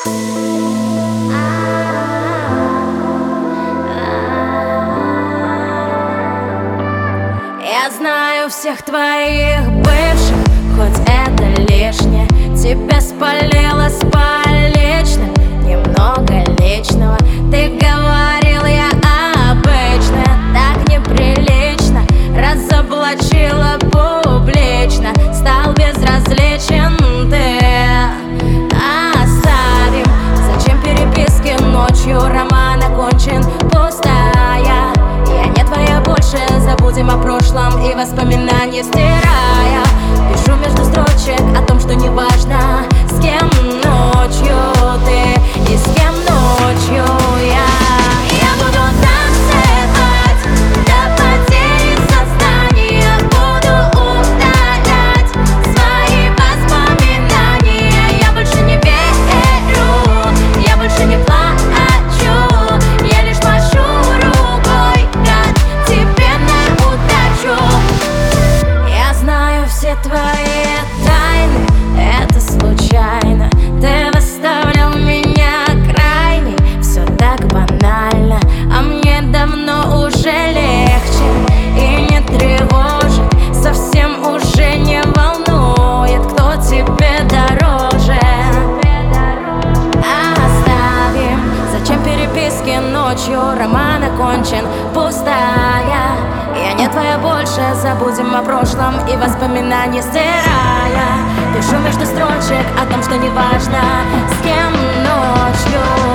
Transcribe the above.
Я знаю всех твоих бывших, хоть это лишнее. Тебя спалило с поличным, немного личного. Ты говорил, я обычная, так неприлично. Разоблачила публично, стал безразличен ты. Оставим, зачем переписки ночью, роман окончен, пустая. Я не твоя больше, забудем о прошлом и воспоминания стирая. Пишу между строчек о том, что неважно, с кем ночью ты и с кем ночью я. Я буду танцевать до потери сознания, буду удалять свои воспоминания. Я больше не верю, я больше не плачу, я лишь машу рукой рад тебе на удачу. Я знаю все твои тайны, это случайно. Ты выставлял меня крайней, все так банально. А мне давно уже легче и не тревожит, совсем уже не волнует, кто тебе дороже. Оставим, зачем переписки ночью, роман окончен, пустая. Я не твоя больше, забудем о прошлом и воспоминания стирая. Пишу между строчек о том, что неважно, с кем ночью